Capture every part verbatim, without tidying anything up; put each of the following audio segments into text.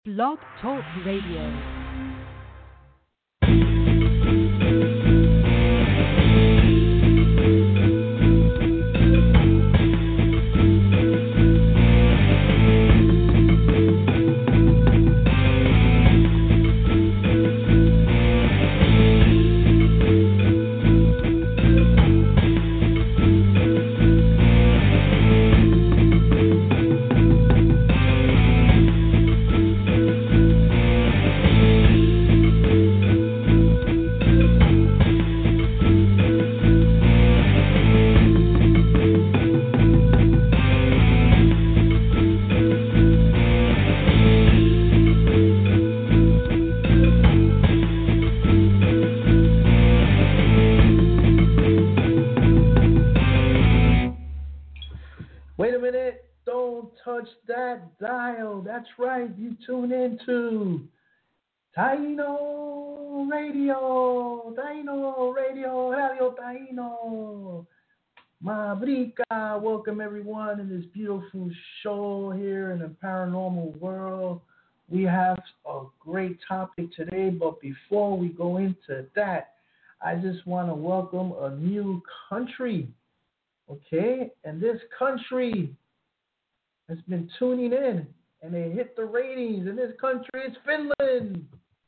Blog Talk Radio. That dial. That's right. You tune into Taino Radio. Taino Radio. Radio Taino. Mabrika. Welcome everyone in this beautiful show here in the paranormal world. We have a great topic today, but before we go into that, I just want to welcome a new country. Okay? And this country has been tuning in, and they hit the ratings. In this country, it's Finland.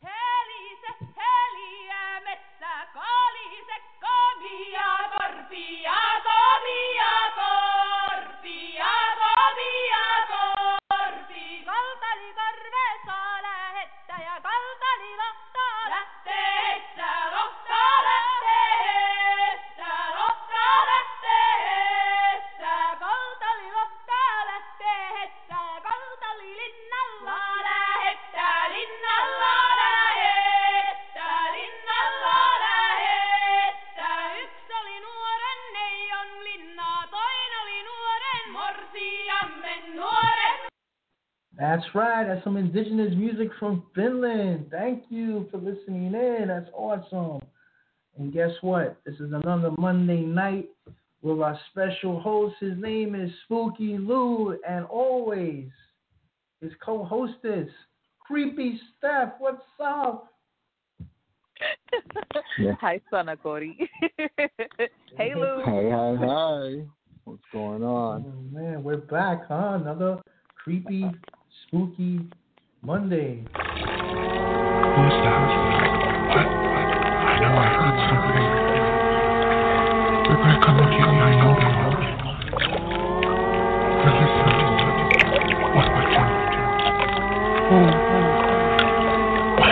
That's right. That's some indigenous music from Finland. Thank you for listening in. That's awesome. And guess what? This is another Monday night with our special host. His name is Spooky Lou, and always his co-hostess, Creepy Steph. What's up? Hi, Sonakori. Hey, Lou. Hey, hi, hi. What's going on? Oh, man, we're back, huh? Another creepy, spooky Monday. Who's that? What? I know I heard something. Rebecca, look at me. I know they are. But listen, what was that? Oh,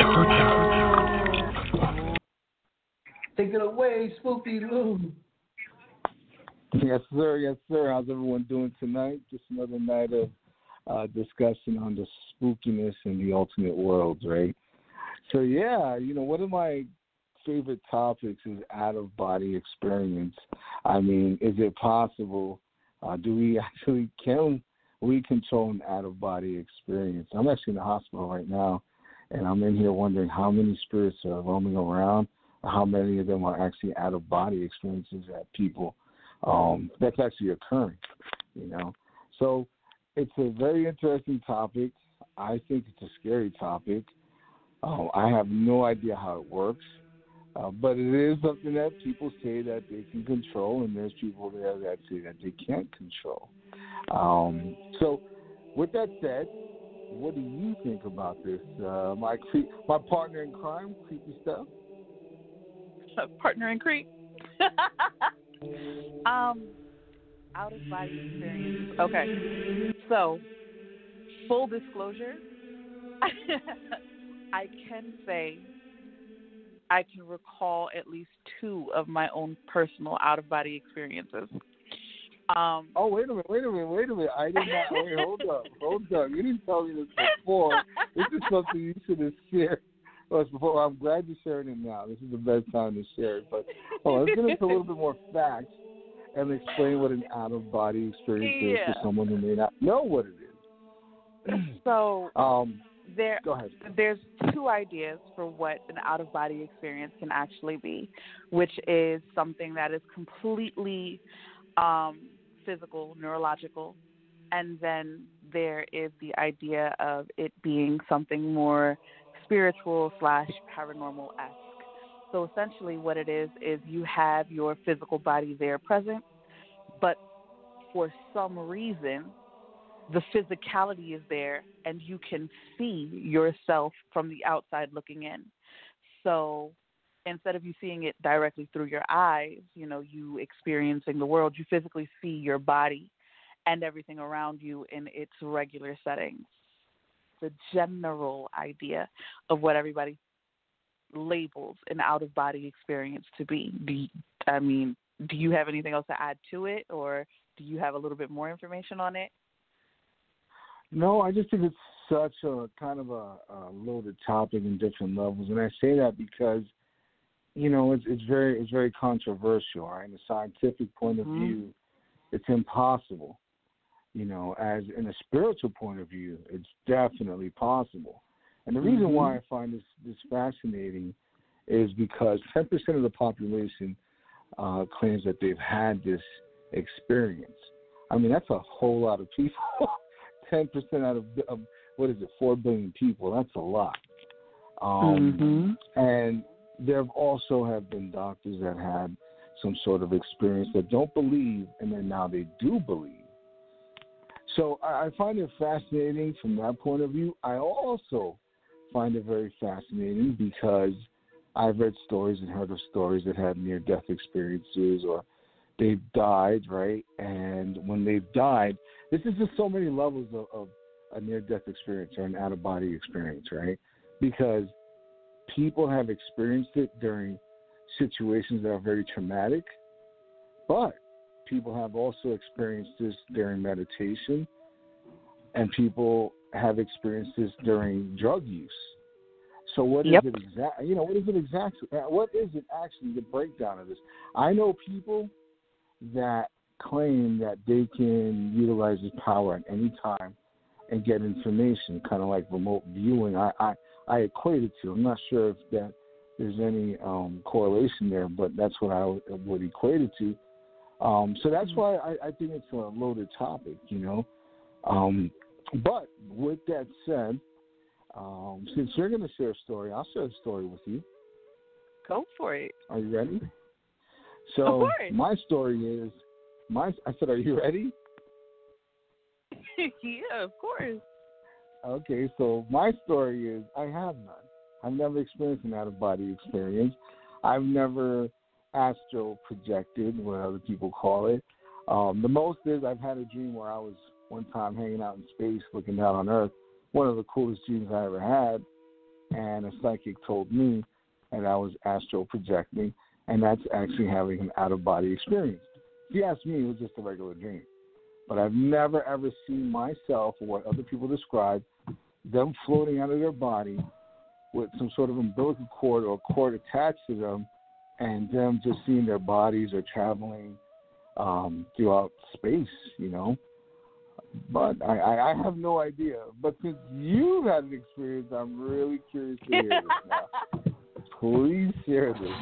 I heard that. Take it away, Spooky Lou. Yes, sir. Yes, sir. How's everyone doing tonight? Just another night of uh, discussion on the spookiness in the alternate worlds, right? So, yeah, you know, one of my favorite topics is out-of-body experience. I mean, is it possible? Uh, do we actually, can we control an out-of-body experience? I'm actually in the hospital right now, and I'm in here wondering how many spirits are roaming around, or how many of them are actually out-of-body experiences that people um, that's actually occurring, you know. So it's a very interesting topic. I think it's a scary topic. Uh, I have no idea how it works, uh, but it is something that people say that they can control, and there's people there that say that they can't control. Um, so with that said, what do you think about this? Uh, my cre- my partner in crime, Creepy Stuff? Partner in creep. um, out of body experience. Okay, so full disclosure, I can say I can recall at least two of my own personal out of body experiences. Um, oh, wait a minute, wait a minute, wait a minute. I did not, wait, hold up, hold up. You didn't tell me this before. This is something you should have shared us before. I'm glad you're sharing it now. This is the best time to share it. But oh, let's get into a little bit more facts and explain what an out-of-body experience yeah. is for someone who may not know what it is. So um, there, go ahead. There's two ideas for what an out-of-body experience can actually be, which is something that is completely um, physical, neurological, and then there is the idea of it being something more spiritual slash paranormal-esque. So essentially what it is is you have your physical body there present, but for some reason the physicality is there and you can see yourself from the outside looking in. So instead of you seeing it directly through your eyes, you know, you experiencing the world, you physically see your body and everything around you in its regular settings. The general idea of what everybody labels an out-of-body experience to be. Do you, I mean, do you have anything else to add to it, or do you have a little bit more information on it? No, I just think it's such a kind of a, a loaded topic in different levels, and I say that because, you know, it's it's very it's very controversial. Right? In a scientific point of Mm-hmm. view, it's impossible. You know, as in a spiritual point of view, it's definitely possible. And the reason Mm-hmm. why I find this this fascinating is because ten percent of the population uh, claims that they've had this experience. I mean, that's a whole lot of people. ten percent out of, of, what is it, four billion people. That's a lot. Um, mm-hmm. And there also have been doctors that had some sort of experience that don't believe, and then now they do believe. So I, I find it fascinating from that point of view. I also find it very fascinating because I've read stories and heard of stories that had near-death experiences, or they've died, right? And when they've died, this is just so many levels of, of a near-death experience or an out-of-body experience, right? Because people have experienced it during situations that are very traumatic, but people have also experienced this during meditation, and people have experienced this during drug use. So what Yep. is it exactly? You know, what is it exactly? What is it actually? The breakdown of this. I know people that claim that they can utilize this power at any time and get information, kind of like remote viewing. I, I, I equate it to. I'm not sure if that there's any um, correlation there, but that's what I would, would equate it to. Um, so that's why I, I think it's a loaded topic, you know. Um, but with that said, um, since you're going to share a story, I'll share a story with you. Go for it. Are you ready? Of So course. my story is, my. I said, are you ready? Yeah, of course. Okay, so my story is I have none. I've never experienced an out-of-body experience. I've never astral projected, what other people call it. Um, the most is I've had a dream where I was one time hanging out in space looking down on Earth, one of the coolest dreams I ever had, and a psychic told me that I was astral projecting, and that's actually having an out-of-body experience. If you ask me, it was just a regular dream. But I've never, ever seen myself, or what other people describe, them floating out of their body with some sort of umbilical cord or cord attached to them, and them just seeing their bodies or traveling um, throughout space, you know. But I, I, I have no idea. But since you've had an experience, I'm really curious to hear this now. Please share this.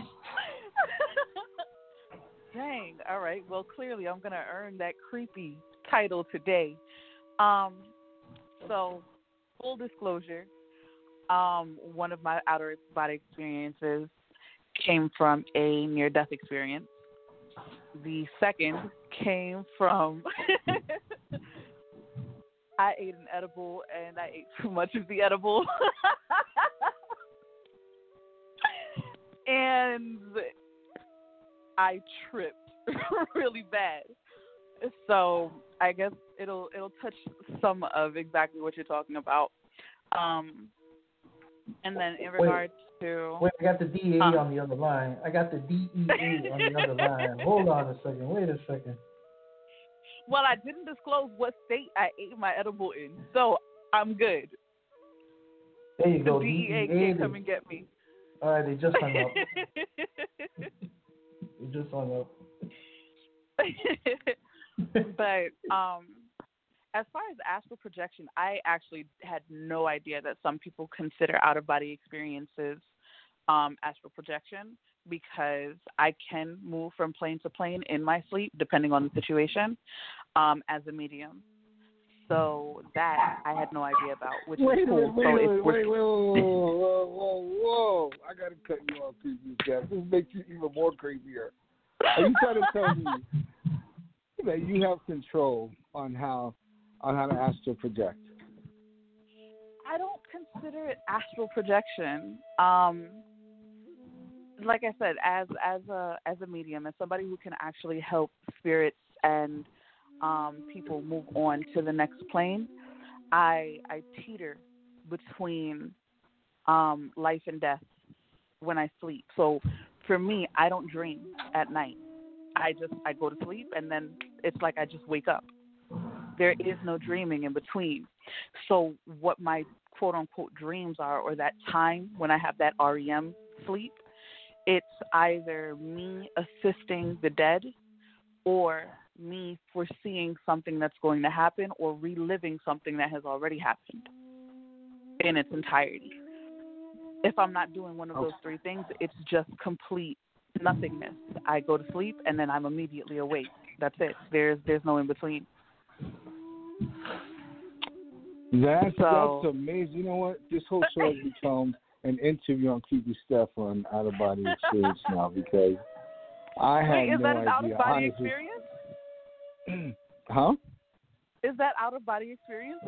Dang. All right. Well, clearly I'm going to earn that creepy title today. Um, so, full disclosure, um, one of my outer body experiences came from a near-death experience. The second came from I ate an edible and I ate too much of the edible. And I tripped really bad. So I guess it'll it'll touch some of exactly what you're talking about. Um, and then in regards wait, to wait, I got the D E A uh, on the other line. I got the D E A on the other line. Hold on a second. Wait a second. well, I didn't disclose what state I ate my edible in, so I'm good. There you The go. D E A D E A. can't come and get me. All right, they just hung up. They just hung up. But um, as far as astral projection, I actually had no idea that some people consider out-of-body experiences um, astral projection, because I can move from plane to plane in my sleep, depending on the situation, um, as a medium. So that I had no idea about, which Wait is a cool. minute, wait so a if minute, we're- wait, wait, whoa, whoa, whoa, whoa, whoa. I got to cut you off, P P Jeff. This makes you even more crazier. Are you trying to tell me that you have control on how on how to astral project? I don't consider it astral projection. Um, like I said, as as a as a medium, as somebody who can actually help spirits and um, people move on to the next plane, I I teeter between um, life and death when I sleep. So for me, I don't dream at night. I just I go to sleep and then it's like I just wake up. There is no dreaming in between. So what my quote unquote dreams are, or that time when I have that R E M sleep, it's either me assisting the dead or me foreseeing something that's going to happen or reliving something that has already happened in its entirety. If I'm not doing one of those three things, it's just complete nothingness. I go to sleep and then I'm immediately awake. That's it. There's there's no in between. That's So- that's amazing. You know what? This whole show has become an interview on Creepy Steph on out of body experience now because I had Wait, is no that an idea. out of body Honestly. experience? Huh? Is that out of body experiences?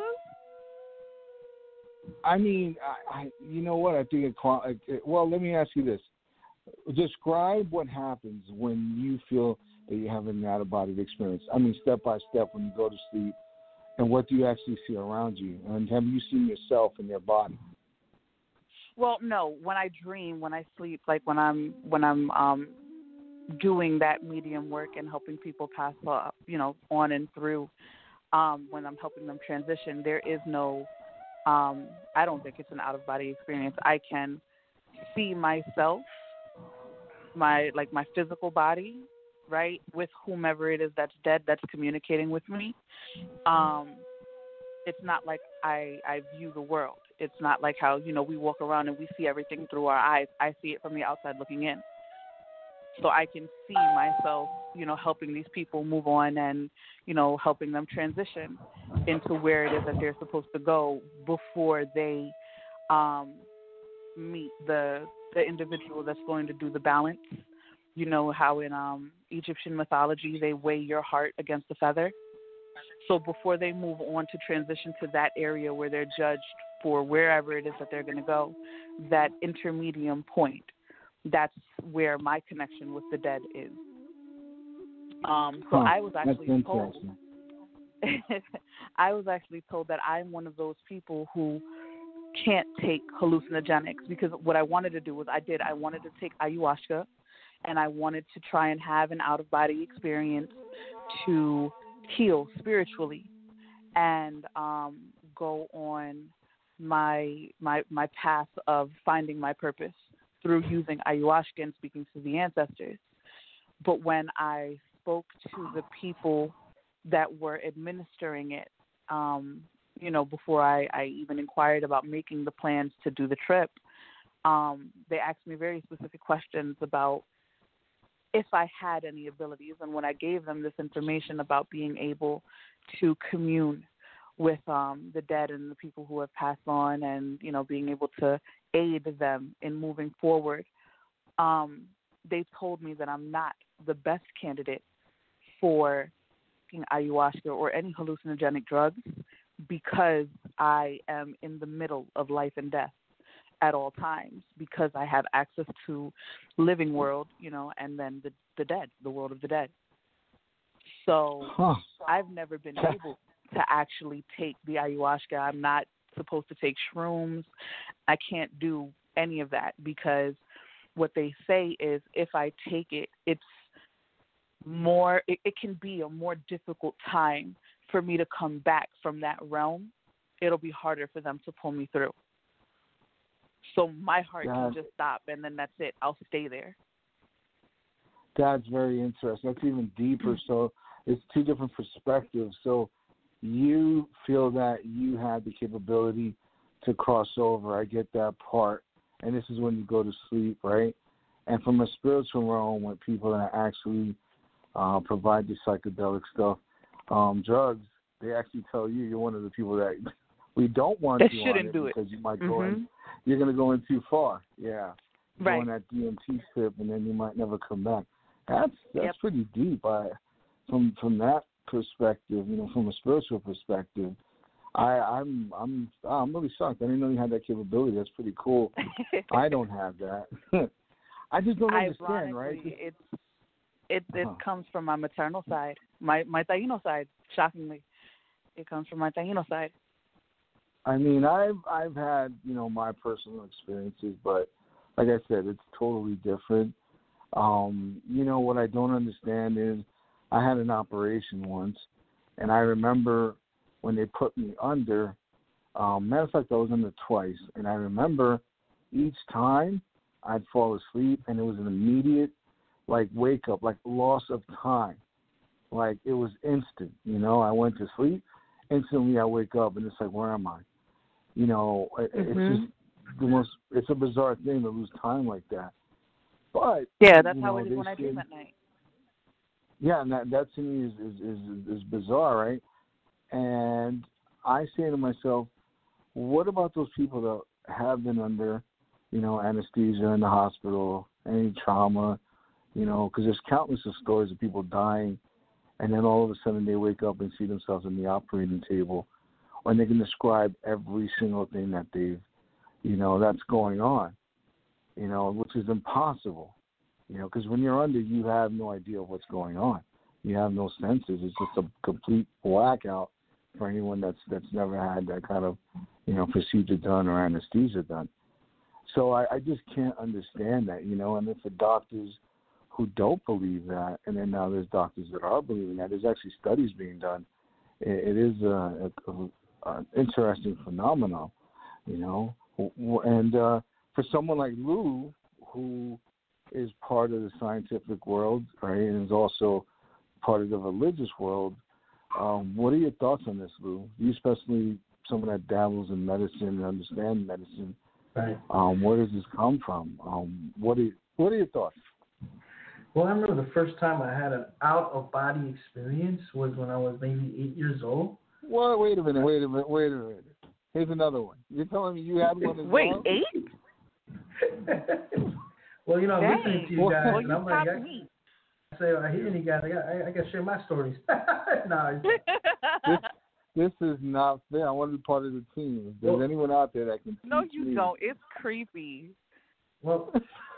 I mean, I, I you know what? I think it, qua- it. Well, let me ask you this: describe what happens when you feel that you're having an out of body experience. I mean, step by step when you go to sleep, and what do you actually see around you? And have you seen yourself in your body? Well, no. When I dream, when I sleep, like when I'm when I'm um, doing that medium work and helping people pass, uh, you know, on and through, um, when I'm helping them transition, there is no. Um, I don't think it's an out of body experience. I can see myself, my like my physical body, right, with whomever it is that's dead, that's communicating with me. Um, it's not like I, I view the world. It's not like how, you know, we walk around and we see everything through our eyes. I see it from the outside looking in. So I can see myself, you know, helping these people move on and, you know, helping them transition into where it is that they're supposed to go before they um, meet the the individual that's going to do the balance. You know how in um, Egyptian mythology they weigh your heart against the feather. So before they move on to transition to that area where they're judged for wherever it is that they're going to go, that intermediate point, that's where my connection with the dead is. Um, so Huh, I was that's actually told, interesting. I was actually told that I'm one of those people who can't take hallucinogenics, because what I wanted to do was I did. I wanted to take ayahuasca, and I wanted to try and have an out-of-body experience to heal spiritually and um, go on my my my path of finding my purpose through using ayahuasca and speaking to the ancestors. But when I spoke to the people that were administering it, um, you know, before I, I even inquired about making the plans to do the trip, um, they asked me very specific questions about if I had any abilities. And when I gave them this information about being able to commune with um, the dead and the people who have passed on, and, you know, being able to aid them in moving forward, um, they told me that I'm not the best candidate for taking ayahuasca or any hallucinogenic drugs, because I am in the middle of life and death at all times, because I have access to living world, you know, and then the, the dead, the world of the dead. So Huh. I've never been able to actually take the ayahuasca. I'm not supposed to take shrooms. I can't do any of that, because what they say is if I take it, it's more, it, it can be a more difficult time for me to come back from that realm. It'll be harder for them to pull me through. So my heart God. can just stop, and then that's it. I'll stay there. That's very interesting. That's even deeper. So it's two different perspectives. So you feel that you have the capability to cross over. I get that part. And this is when you go to sleep, right? And from a spiritual realm, when people that actually uh, provide the psychedelic stuff, um, drugs, they actually tell you you're one of the people that we don't want That you shouldn't on it do it. because you might mm-hmm. go in. You're going to go in too far. Yeah. Right. Go on that D M T sip, and then you might never come back. That's that's Yep. pretty deep. I, from from that perspective, you know, from a spiritual perspective, I, I'm I'm I'm really shocked. I didn't know you had that capability. That's pretty cool. I don't have that. I just don't understand, right? Ironically, it's it it Uh-huh. comes from my maternal side, my my Taino side. Shockingly, it comes from my Taino side. I mean, I've I've had, you know, my personal experiences, but like I said, it's totally different. Um, you know, what I don't understand is I had an operation once, and I remember when they put me under. Um, matter of fact, I was under twice, and I remember each time I'd fall asleep, and it was an immediate, like, wake up, like loss of time. Like, it was instant, you know. I went to sleep, instantly I wake up, and it's like, where am I? You know, it, mm-hmm. it's just the most, it's a bizarre thing to lose time like that. But, yeah, that's you how know, it is they when I say, dream at night. Yeah, and that, that to me is, is, is, is bizarre, right? And I say to myself, what about those people that have been under, you know, anesthesia in the hospital, any trauma, you know, because there's countless of stories of people dying, and then all of a sudden they wake up and see themselves on the operating table, and they can describe every single thing that they've, you know, that's going on, you know, which is impossible, you know, because when you're under, you have no idea what's going on. You have no senses. It's just a complete blackout for anyone that's that's never had that kind of, you know, procedure done or anesthesia done. So I, I just can't understand that, you know, and if the doctors who don't believe that, and then now there's doctors that are believing that, there's actually studies being done. It, it is a, a, a, an interesting phenomenon, you know, and uh, for someone like Lou, who is part of the scientific world, right, and is also part of the religious world, um, what are your thoughts on this, Lou? You, especially someone that dabbles in medicine and understands medicine, Right. um, where does this come from? Um, what are you, what are your thoughts? Well, I remember the first time I had an out-of-body experience was when I was maybe eight years old. Well, wait a minute, wait a minute, wait a minute. Here's another one. You're telling me you had one as Wait, well? eight? Well, you know, I'm Dang. listening to you guys, Well, and you I'm like, topped I, me. I say, I hear you guys, I got, I, I got to share my stories. no, this, this is not fair. I want to be part of the team. If there's well, anyone out there that can No, teach you me. don't. It's creepy. well,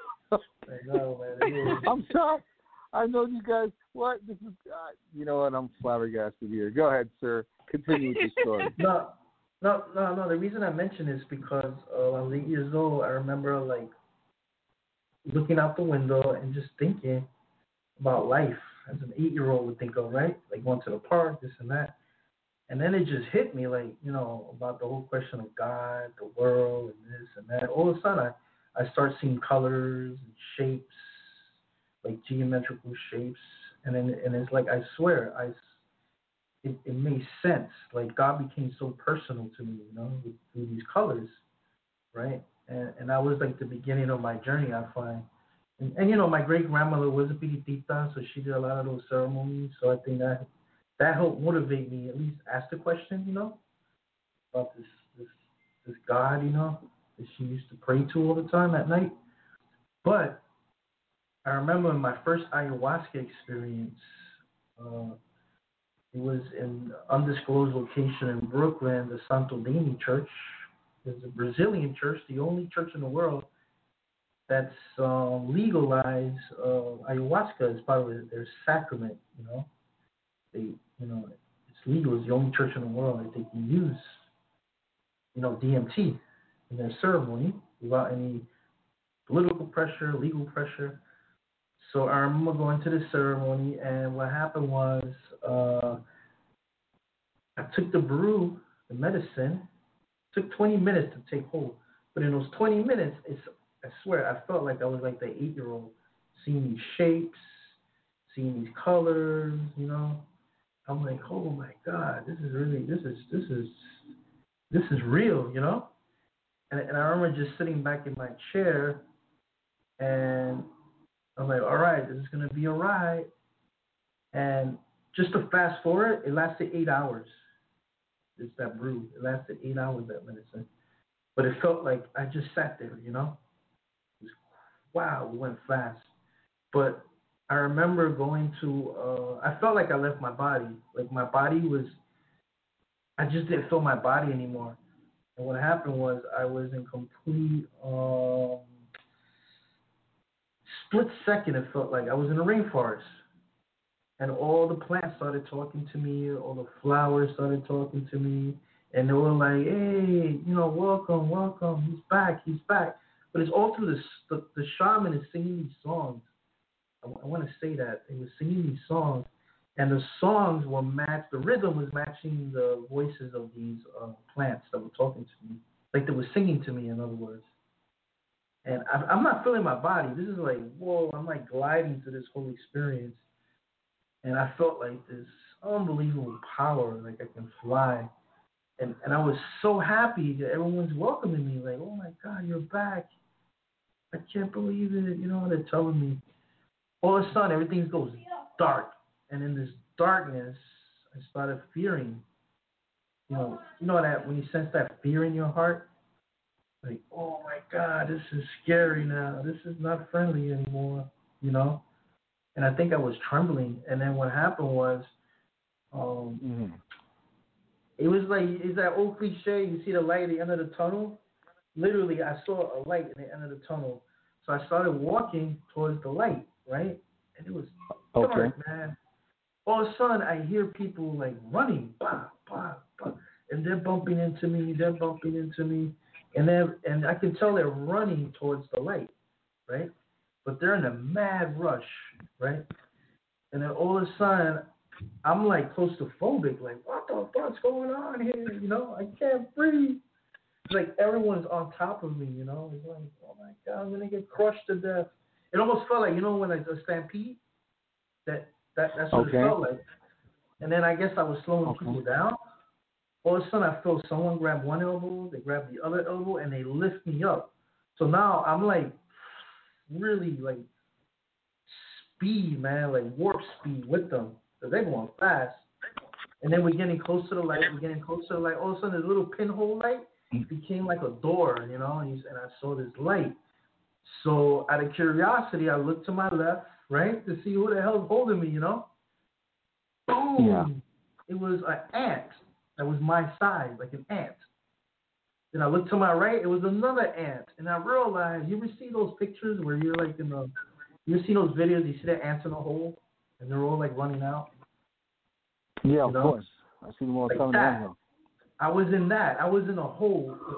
no, man, it is. I'm shocked. I know you guys. What? This is. Uh, you know what? I'm flabbergasted here. Go ahead, sir. Continue with your story. No, no, no, no. The reason I mention is because uh, when I was eight years old, I remember like looking out the window and just thinking about life as an eight-year-old would think of, right? Like going to the park, this and that. And then it just hit me, like, you know, about the whole question of God, the world, and this and that. All of a sudden, I, I start seeing colors and shapes, like geometrical shapes. And then, and it's like, I swear, I, it, it made sense. Like, God became so personal to me, you know, with, through these colors, right? And, and that was like the beginning of my journey, I find. And, and you know, my great-grandmother was a Piritita, so she did a lot of those ceremonies. So I think that that helped motivate me, at least ask the question, you know, about this this this God, you know, that she used to pray to all the time at night. But I remember in my first ayahuasca experience, uh, it was in an undisclosed location in Brooklyn, the Santo Daime Church. It's a Brazilian church, the only church in the world that's uh, legalized uh, ayahuasca as part of their sacrament, you know. They, you know, it's legal. It's the only church in the world that they can use, you know, D M T in their ceremony without any political pressure, legal pressure. So I remember going to the ceremony, and what happened was uh, I took the brew, the medicine. It took twenty minutes to take hold, but in those twenty minutes, it's I swear I felt like I was like the eight-year-old, seeing these shapes, seeing these colors, you know. I'm like, oh my God, this is really, this is, this is, this is real, you know? And, and I remember just sitting back in my chair, and I'm like, all right, this is going to be a ride. And just to fast forward, it lasted eight hours. It's that brew. It lasted eight hours, that medicine. But it felt like I just sat there, you know? It was, wow, it went fast. But I remember going to, uh, I felt like I left my body. Like my body was, I just didn't feel my body anymore. And what happened was I was in complete, um, split second, it felt like I was in a rainforest. And all the plants started talking to me, all the flowers started talking to me, and they were like, hey, you know, welcome, welcome, he's back, he's back. But it's all through this, the, the shaman is singing these songs. I, I want to say that. They were singing these songs, and the songs were matched, the rhythm was matching the voices of these uh, plants that were talking to me. Like they were singing to me, in other words. And I, I'm not feeling my body. This is like, whoa, I'm like gliding through this whole experience. And I felt like this unbelievable power, like I can fly. And and I was so happy that everyone's welcoming me, like, oh my God, you're back. I can't believe it. You know, they're telling me. All of a sudden, everything goes dark. And in this darkness, I started fearing. You know, you know that when you sense that fear in your heart? Like, oh my God, this is scary now. This is not friendly anymore, you know? And I think I was trembling. And then what happened was, um, mm-hmm. it was like, it's that old cliche, you see the light at the end of the tunnel? Literally, I saw a light at the end of the tunnel. So I started walking towards the light, right? And it was dark, okay. man. All of a sudden, I hear people like running, bah, bah, bah, and they're bumping into me, they're bumping into me. And then, and I can tell they're running towards the light, right? But they're in a mad rush, right? And then all of a sudden, I'm like claustrophobic, like, what the fuck's going on here? You know, I can't breathe. It's like everyone's on top of me, you know? It's like, oh my God, I'm going to get crushed to death. It almost felt like, you know, when I a stampede, that, that that's what okay. it felt like. And then I guess I was slowing okay. people down. All of a sudden, I felt someone grab one elbow, they grab the other elbow, and they lift me up. So now I'm like, really like speed, man, like warp speed with them, because they're going fast. And then we're getting close to the light, we're getting close to the light. All of a sudden, this little pinhole light became like a door, you know, and, and I saw this light. So out of curiosity, I looked to my left, right, to see who the hell's holding me, you know. Boom! Yeah. It was an ant that was my size, like an ant. Then I looked to my right, it was another ant. And I realized, you ever see those pictures where you're like in the, you ever see those videos, you see the ants in a hole, and they're all like running out? Yeah, you of know? course. I see them all like coming down. I was in that. I was in a hole with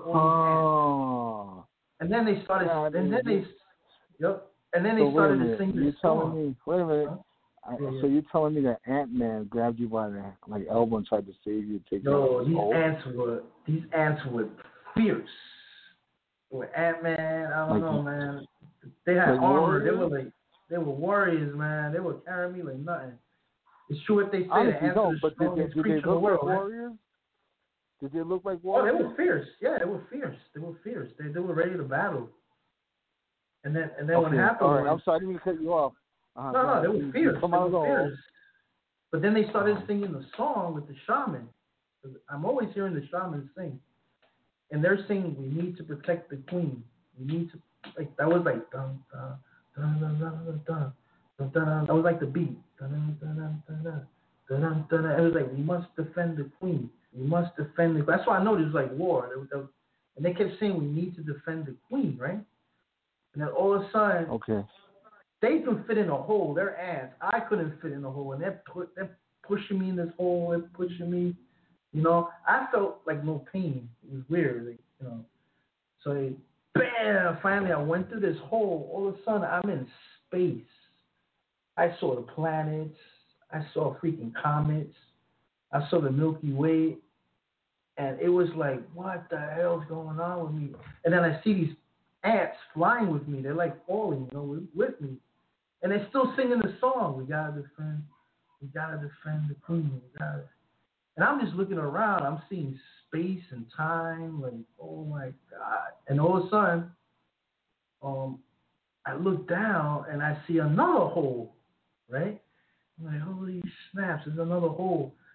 all oh. these ants. And then they started, yeah, and then they, yep, and then they so started to sing you're this telling song. Me, wait a minute. Huh? I, yeah, yeah. So you're telling me that Ant-Man grabbed you by the like elbow and tried to save you, take no, you these hole? ants were these ants were fierce. They were Ant-Man, I don't like, know, man. They had like armor. Warriors? They were like they were warriors, man. They were carrying me like nothing. It's true what they say. Honestly, the ants no, are the but did they, strongest did creature they in the look world, like warriors? Right? Did they look like warriors? Oh, they were fierce. Yeah, they were fierce. They were fierce. They they were ready to battle. And then and then okay. what happened All right. was, I'm sorry, I didn't mean to cut you off. Uh, no, no, they were fierce. They were fierce. But then they started uh-huh. singing the song with the shaman. I'm always hearing the shaman sing. And they're singing, we need to protect the queen. We need to, like, that was like, dun, dun, dun, dun, dun, dun, dun, dun. That was like the beat. Dun, dun, dun, dun, dun, dun, dun, dun. It was like, we must defend the queen. We must defend the queen. That's why I know it was like war. And they kept saying, we need to defend the queen, right? And then all of a sudden, okay. they can fit in a hole. They're ants. I couldn't fit in a hole. And they're, pu- they're pushing me in this hole. They're pushing me. You know, I felt like no pain. It was weird, like, you know. So, they, bam, finally I went through this hole. All of a sudden, I'm in space. I saw the planets. I saw freaking comets. I saw the Milky Way. And it was like, what the hell's going on with me? And then I see these ants flying with me. They're like falling, you know, with me. And they're still singing the song. We gotta defend, we gotta defend the queen. We gotta. And I'm just looking around. I'm seeing space and time. Like, oh my God! And all of a sudden, um, I look down and I see another hole. Right? I'm like, holy snaps! There's another hole.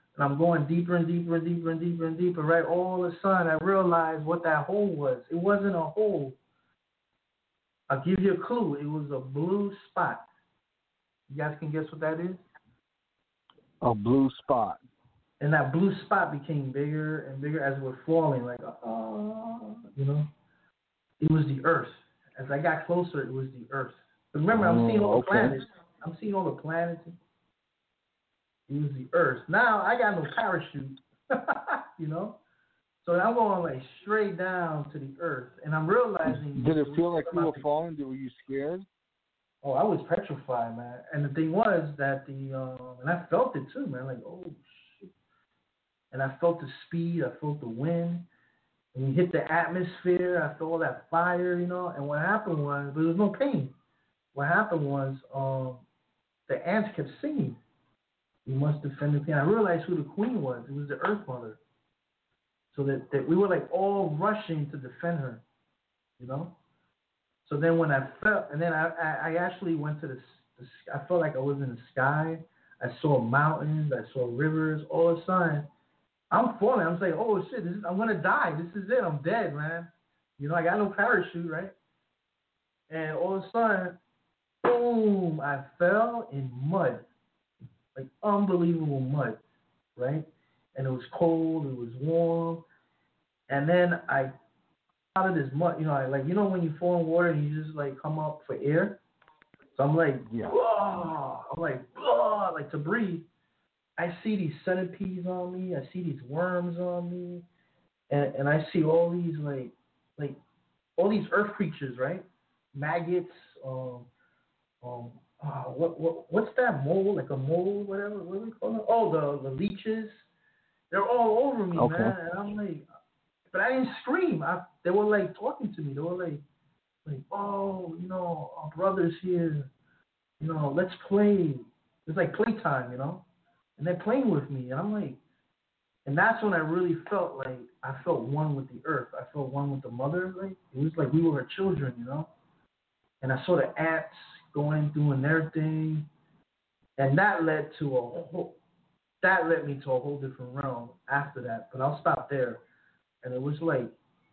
And I'm going deeper and deeper and deeper and deeper and deeper, right? All of a sudden, I realized what that hole was. It wasn't a hole. I'll give you a clue. It was a blue spot. You guys can guess what that is? A blue spot. And that blue spot became bigger and bigger as we're falling, like, uh, you know? It was the Earth. As I got closer, it was the Earth. But remember, I'm seeing all the okay. planets. I'm seeing all the planets. It was the Earth. Now, I got no parachute, you know? So I'm going, like, straight down to the Earth. And I'm realizing... Did it feel like you were falling? Were you scared? Oh, I was petrified, man. And the thing was that the... Um, and I felt it, too, man. Like, oh, shit. And I felt the speed. I felt the wind. When you hit the atmosphere, I felt all that fire, you know? And what happened was... There was no pain. What happened was um, the ants kept singing. We must defend the queen. I realized who the queen was. It was the Earth Mother. So that, that we were like all rushing to defend her, you know? So then when I felt, and then I, I, I actually went to the, the, I felt like I was in the sky. I saw mountains. I saw rivers. All of a sudden, I'm falling. I'm saying, oh, shit, this is, I'm going to die. This is it. I'm dead, man. You know, I got no parachute, right? And all of a sudden, boom, I fell in mud. Like unbelievable mud, right? And it was cold, it was warm. And then I out of this mud, you know, I, like, you know when you fall in water and you just like come up for air? So I'm like, yeah. I'm like, like to breathe. I see these centipedes on me, I see these worms on me, and and I see all these like like all these earth creatures, right? Maggots, um, um Oh, what what what's that mole? Like a mole, whatever. What do we call it? Oh, the the leeches. They're all over me, okay. man. And I'm like, but I didn't scream. I, they were like talking to me. They were like, like, oh, you know, our brother's here. You know, let's play. It's like playtime, you know. And they're playing with me, and I'm like, and that's when I really felt like I felt one with the earth. I felt one with the mother. Like it was like we were her children, you know. And I saw the ants going, doing their thing, and that led to a whole, that led me to a whole different realm after that. But I'll stop there. And it was like,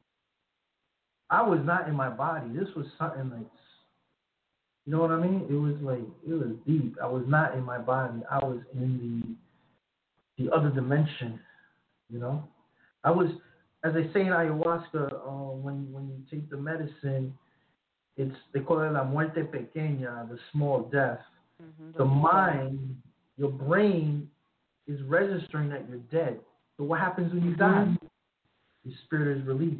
I was not in my body. This was something like, you know what I mean? It was like, it was deep. I was not in my body. I was in the the other dimension, you know? I was, as they say in ayahuasca, uh, when when you take the medicine, it's, they call it la muerte pequeña, the small death. Mm-hmm. The mind, your brain is registering that you're dead. So what happens when you mm-hmm. die? Your spirit is released.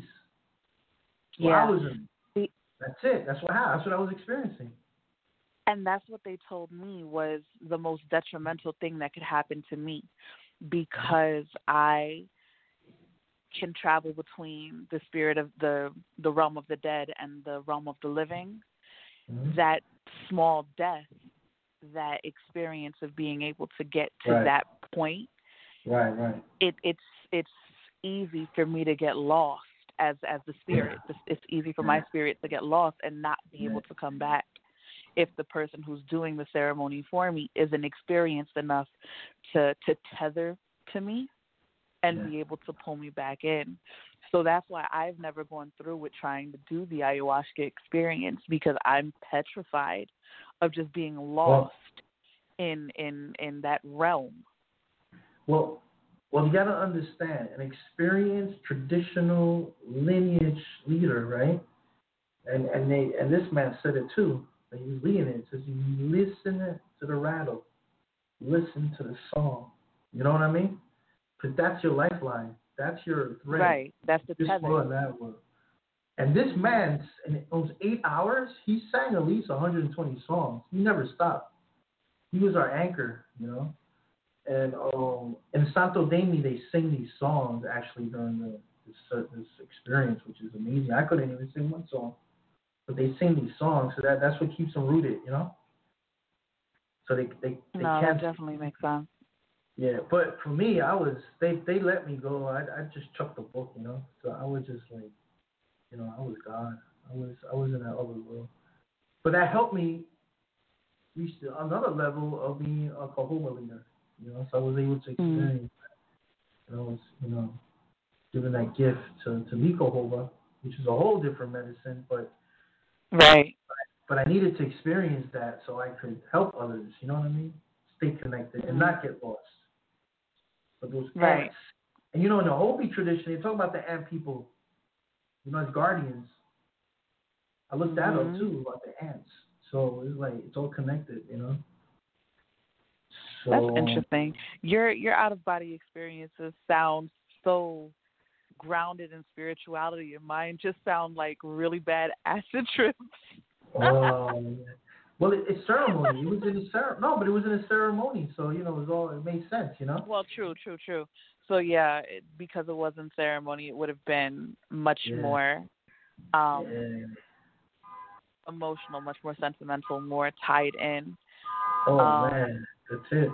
So yeah. I was in, that's it. That's what happened. That's what I was experiencing. And that's what they told me was the most detrimental thing that could happen to me, because I can travel between the spirit of the the realm of the dead and the realm of the living. Mm-hmm. That small death, that experience of being able to get to right. that point, right, right. It it's it's easy for me to get lost as as the spirit. Yeah. It's, it's easy for my spirit to get lost and not be yeah. able to come back if the person who's doing the ceremony for me isn't experienced enough to to tether to me and yeah. be able to pull me back in. So that's why I've never gone through with trying to do the ayahuasca experience, because I'm petrified of just being lost well, in in in that realm. Well, well, you got to understand, an experienced traditional lineage leader, right? And and they and this man said it too. He was leading it. It says you listen to the rattle, listen to the song. You know what I mean? Because that's your lifeline. That's your thread. Right. That's the this tether. World, that world. And this man, in those eight hours, he sang at least one hundred twenty songs. He never stopped. He was our anchor, you know. And um, in Santo Daime, they sing these songs actually during the, this, this experience, which is amazing. I couldn't even sing one song, but they sing these songs, so that that's what keeps them rooted, you know. So they they, they no, can't. that definitely makes sense. Yeah, but for me, I was they they let me go. I I just chucked the book, you know. So I was just like, you know, I was God. I was I was in that other world. But that helped me reach another level of being a Kahoma leader, you know. So I was able to experience. Mm. You know, it's, you know, giving that gift to to Miko Hova, which is a whole different medicine, but Right. but I needed to experience that so I could help others. You know what I mean? Stay connected and not get lost. But those Right. ants, and you know, in the Hopi tradition, they talk about the ant people, you know, as guardians. I looked that Mhm. up too about the ants. So it's like it's all connected, you know. So That's interesting. Your your out of body experiences sound so grounded in spirituality, and mine just sound like really bad acid trips. um, well, it, it's ceremony. It was in a cer- no, but it was in a ceremony. So you know, it was all it made sense, you know. Well, true, true, true. So yeah, it, because it wasn't ceremony, it would have been much Yeah. more um, Yeah. emotional, much more sentimental, more tied in. Oh Um, man, that's it.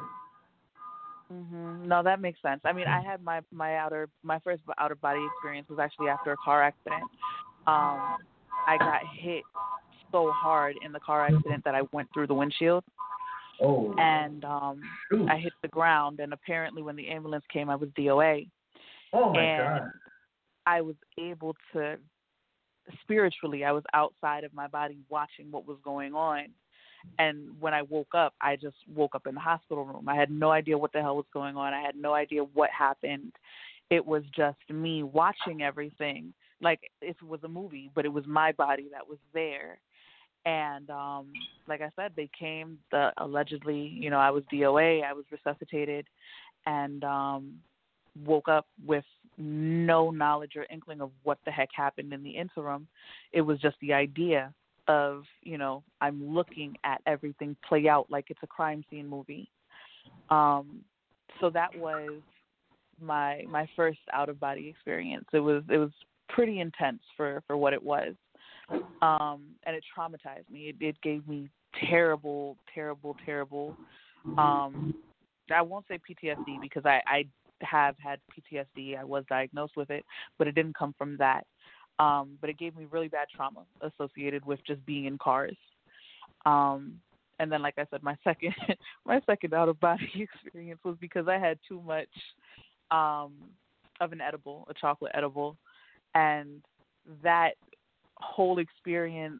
hmm No, that makes sense. I mean, I had my my outer my first outer body experience was actually after a car accident. Um, I got hit so hard in the car accident that I went through the windshield, Oh. and um, Shoot. I hit the ground. And apparently, when the ambulance came, I was D O A, Oh my and God. I was able to spiritually. I was outside of my body watching what was going on. And when I woke up, I just woke up in the hospital room. I had no idea what the hell was going on. I had no idea what happened. It was just me watching everything like it was a movie, but it was my body that was there. And um, like I said, they came. The allegedly, you know, I was D O A. I was resuscitated, and um, woke up with no knowledge or inkling of what the heck happened in the interim. It was just the idea of, you know, I'm looking at everything play out like it's a crime scene movie. Um, so that was my my first out of body experience. It was it was pretty intense for, for what it was. Um, and it traumatized me. It, it gave me terrible, terrible, terrible um, I won't say P T S D because I, I have had P T S D. I was diagnosed with it, but it didn't come from that. Um, but it gave me really bad trauma associated with just being in cars. Um, and then, like I said, my second my second out of body experience was because I had too much um, of an edible, a chocolate edible, and that whole experience.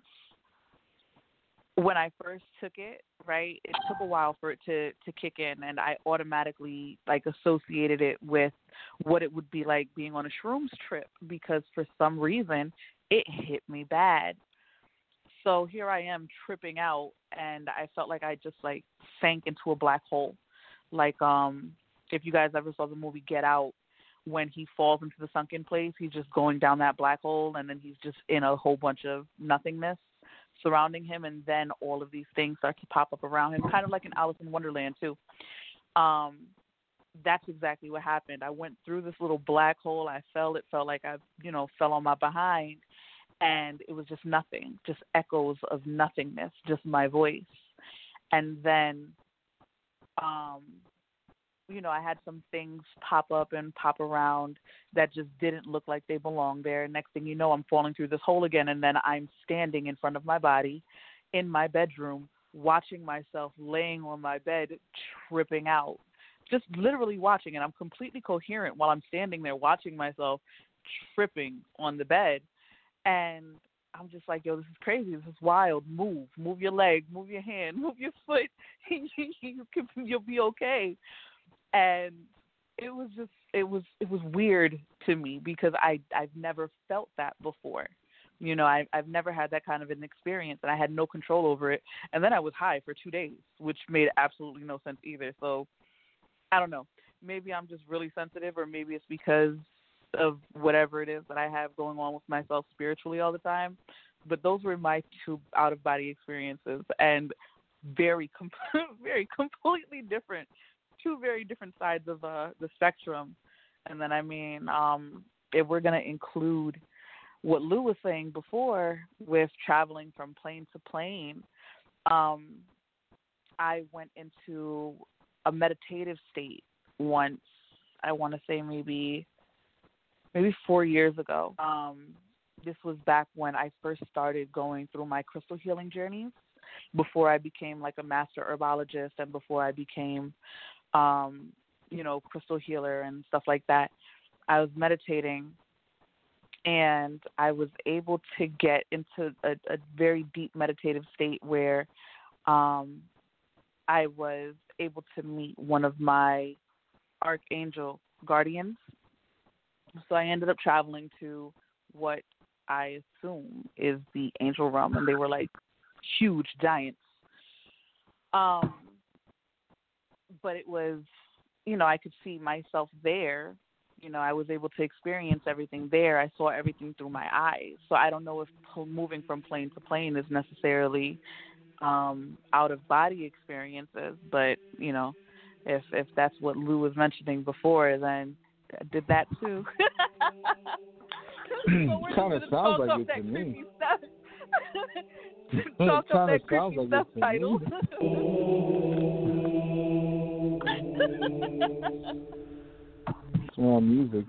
When I first took it, right, it took a while for it to, to kick in, and I automatically, like, associated it with what it would be like being on a shrooms trip because for some reason it hit me bad. So here I am tripping out, and I felt like I just, like, sank into a black hole. Like, um, if you guys ever saw the movie Get Out, when he falls into the sunken place, he's just going down that black hole, and then he's just in a whole bunch of nothingness surrounding him, and then all of these things start to pop up around him, kind of like in Alice in Wonderland too. Um, that's exactly what happened. I went through this little black hole. I felt it felt like I, you know, fell on my behind, and it was just nothing, just echoes of nothingness, just my voice. And then, um, you know, I had some things pop up and pop around that just didn't look like they belonged there. Next thing you know, I'm falling through this hole again, and then I'm standing in front of my body in my bedroom, watching myself laying on my bed, tripping out. Just literally watching, and I'm completely coherent while I'm standing there watching myself tripping on the bed. And I'm just like, yo, this is crazy. This is wild. Move. Move your leg. Move your hand. Move your foot. You'll be okay. And it was just it was it was weird to me because I I've never felt that before. You know, I I've never had that kind of an experience, and I had no control over it. And then I was high for two days, which made absolutely no sense either. So I don't know. Maybe I'm just really sensitive, or maybe it's because of whatever it is that I have going on with myself spiritually all the time. But those were my two out of body experiences, and very com- very completely different. Two very different sides of uh, the spectrum. And then, I mean, um, if we're going to include what Lou was saying before with traveling from plane to plane, um, I went into a meditative state once, I want to say maybe maybe four years ago. Um, this was back when I first started going through my crystal healing journeys, before I became like a master herbologist and before I became um, you know, crystal healer and stuff like that, I was meditating, and I was able to get into a, a very deep meditative state where um, I was able to meet one of my archangel guardians. So I ended up traveling to what I assume is the angel realm, and they were like huge giants. Um, but it was, you know, I could see myself there. You know, I was able to experience everything there. I saw everything through my eyes. So I don't know if moving from plane to plane is necessarily um, out of body experiences, but you know, if if that's what Lou was mentioning before, then I did that too. Kind of sounds like it to me. Talk up that sounds creepy like stuff it to title. It's wrong music.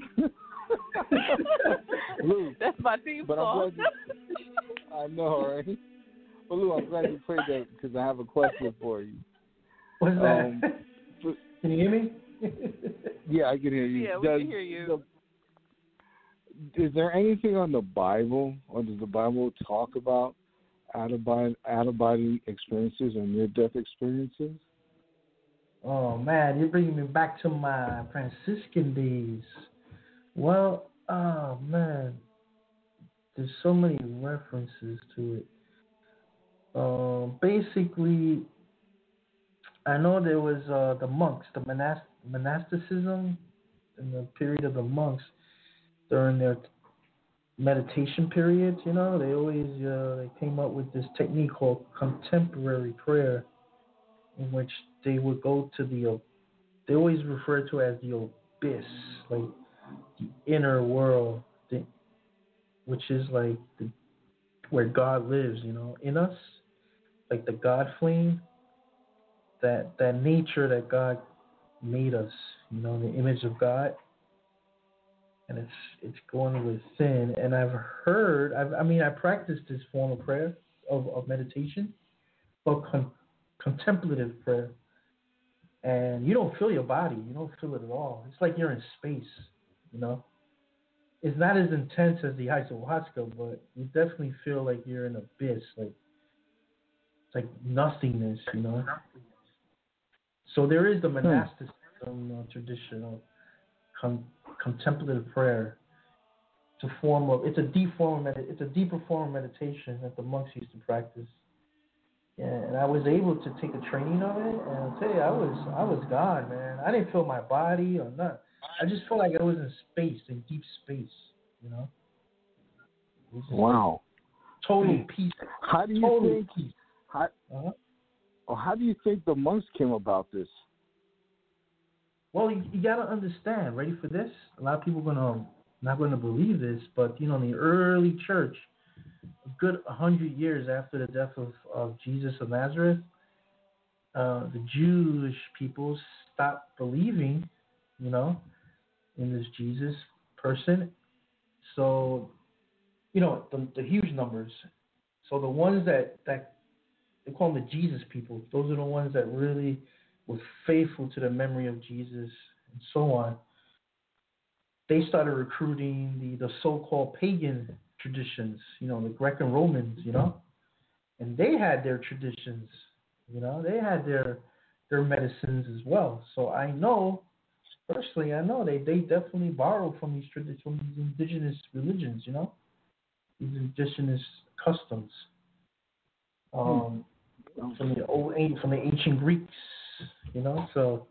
Lou, that's my theme but song. I'm glad you, I know, right? But Lou, I'm glad you played that because I have a question for you. What's that? Um, for, can you hear me? Yeah, I can hear you. Yeah, we does, can hear you. The, is there anything on the Bible, or does the Bible talk about out-of-body, out-of-body experiences or near-death experiences? Oh, man, you're bringing me back to my Franciscan days. Well, oh, man, there's so many references to it. Um, basically, I know there was uh, the monks, the monast- monasticism in the period of the monks during their meditation periods. You know, they always uh, they came up with this technique called contemporary prayer, in which they would go to the, they always refer to it as the abyss, like the inner world, the, which is like the, where God lives, you know, in us, like the God flame, that that nature that God made us, you know, the image of God, and it's it's going within. And I've heard, I've, I mean, I practiced this form of prayer, of, of meditation, called con- contemplative prayer. And you don't feel your body. You don't feel it at all. It's like you're in space, you know. It's not as intense as the ayahuasca, but you definitely feel like you're in abyss. Like it's like nothingness, you know. So there is the monasticism uh, tradition of con- contemplative prayer. It's a form of. It's a deep form of. Med- it's a deeper form of meditation that the monks used to practice. Yeah, and I was able to take a training of it, and I'll tell you, I was I was gone, man. I didn't feel my body or nothing. I just felt like I was in space, in deep space, you know. Wow. Like total peace. How do you total think? Peace. How, uh-huh. or how do you think the monks came about this? Well, you, you gotta understand. Ready for this? A lot of people are gonna not gonna believe this, but you know, in the early church, a good hundred years after the death of, of Jesus of Nazareth, uh, the Jewish people stopped believing, you know, in this Jesus person. So, you know, the, the huge numbers. So the ones that, that they call them the Jesus people, those are the ones that really were faithful to the memory of Jesus and so on. They started recruiting the, the so-called pagan traditions, you know, the Greco-Romans, you know, and they had their traditions, you know, they had their their medicines as well. So I know, personally, I know they, they definitely borrowed from these traditions, from these indigenous religions, you know, these indigenous customs, um, hmm. from the old, from the ancient Greeks, you know. So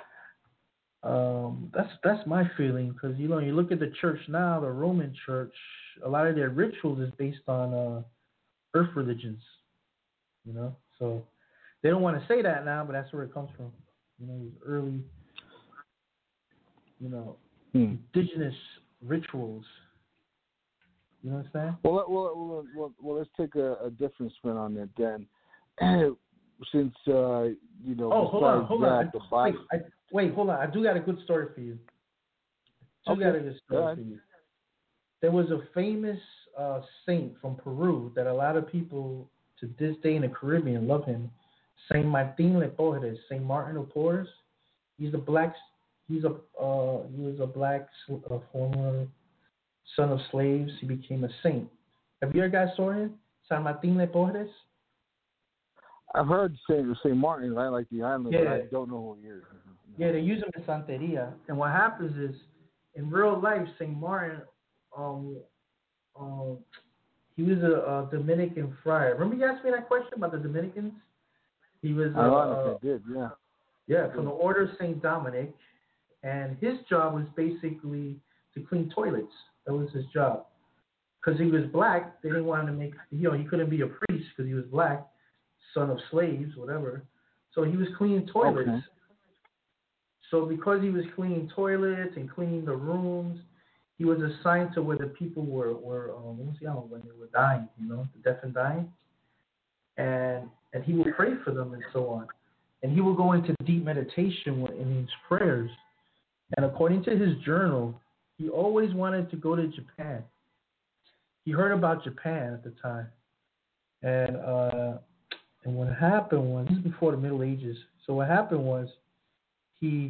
um, that's that's my feeling, because you know, you look at the church now, the Roman Church, a lot of their rituals is based on uh, earth religions, you know. So they don't want to say that now, but that's where it comes from. You know, these early, you know, hmm. indigenous rituals. You know what I'm saying? Well, well, well, well, well let's take a, a different spin on it then. Since uh, you know, oh, hold on, hold that, on. The Bible... Wait, I, wait, hold on. I do got a good story for you. I do okay. got a good story for you. There was a famous uh, saint from Peru that a lot of people to this day in the Caribbean love him. Saint Martin de Porres, Saint Martin of Porres. He's the black he's a uh, he was a black a former son of slaves. He became a saint. Have you ever guys saw him? San Martin de Porres? I've heard Saint Saint Martin, right, like the island, Yeah. but I don't know who he is. Yeah, they use him in Santeria. And what happens is, in real life, Saint Martin, um, um, he was a, a Dominican friar. Remember you asked me that question about the Dominicans? He was I uh, did, yeah. yeah, from the Order of Saint Dominic, and his job was basically to clean toilets. That was his job. Because he was black, they didn't want him to make, you know, he couldn't be a priest because he was black, son of slaves, whatever. So he was cleaning toilets. Okay. So because he was cleaning toilets and cleaning the rooms, he was assigned to where the people were, were um, you know, when they were dying, you know, the deaf and dying. And and he would pray for them and so on. And he would go into deep meditation in his prayers. And according to his journal, he always wanted to go to Japan. He heard about Japan at the time. And uh, and what happened was, this is before the Middle Ages. So what happened was, he,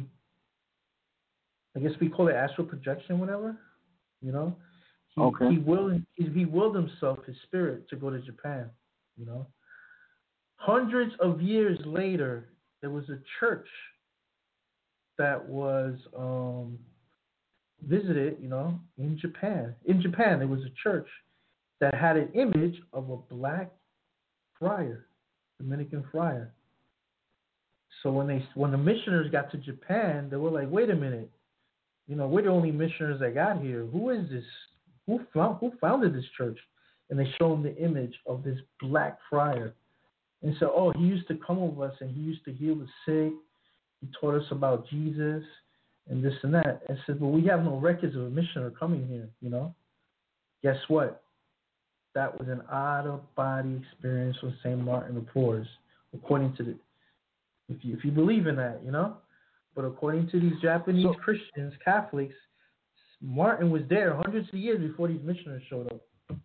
I guess we call it astral projection, whatever, you know. He, Okay. he willed he, he willed himself, his spirit, to go to Japan, you know. Hundreds of years later, there was a church that was um, visited, you know, in Japan. In Japan, there was a church that had an image of a black friar, Dominican friar. So when they when the missioners got to Japan, they were like, "Wait a minute, you know, we're the only missioners that got here. Who is this? Who found who founded this church?" And they showed them the image of this black friar, and so, oh, he used to come with us, and he used to heal the sick. He taught us about Jesus, and this and that. And said, "But we have no records of a missioner coming here. You know, guess what? That was an out of body experience with Saint Martin of Tours, according to the." If you, if you believe in that, you know. But according to these Japanese So, Christians, Catholics, Martin was there hundreds of years before these missionaries showed up.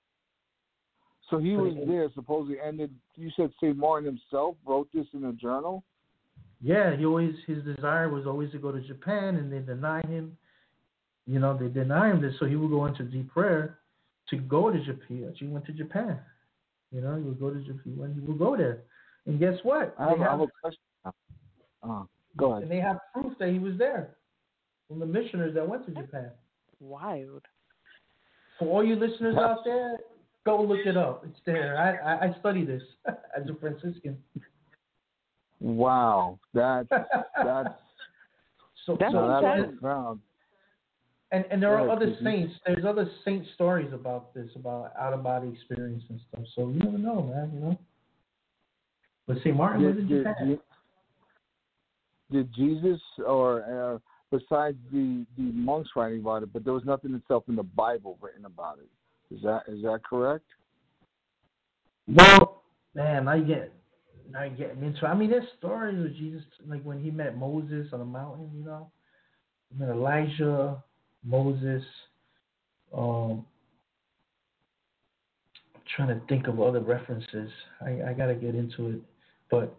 so he was there, supposedly, and did, you said Saint Martin himself wrote this in a journal? Yeah, he always his desire was always to go to Japan, and they denied him. You know, they denied him this, so he would go into deep prayer to go to Japan. He went to Japan. You know, he would go to Japan. He would go there. And guess what? I have, They I have, have a question. Uh, go ahead. and they have proof that he was there from the missioners that went to Japan. Wild. For all you listeners out there, go look it up. It's there. I I, I study this as a Franciscan. Wow, that's that's so, That's so that's intense. profound. and and there are Yeah, other 'cause you- saints. There's other saint stories about this, about out of body experience and stuff. So you never know, man. You know. But Saint Martin was in Did, Japan. did, did Jesus, or uh, besides the, the monks writing about it, but there was nothing itself in the Bible written about it. Is that is that correct? Well, man, I get, I getting into. I mean, there's stories of Jesus, like when he met Moses on a mountain. You know, he met Elijah, Moses. Um, I'm trying to think of other references. I, I gotta get into it, but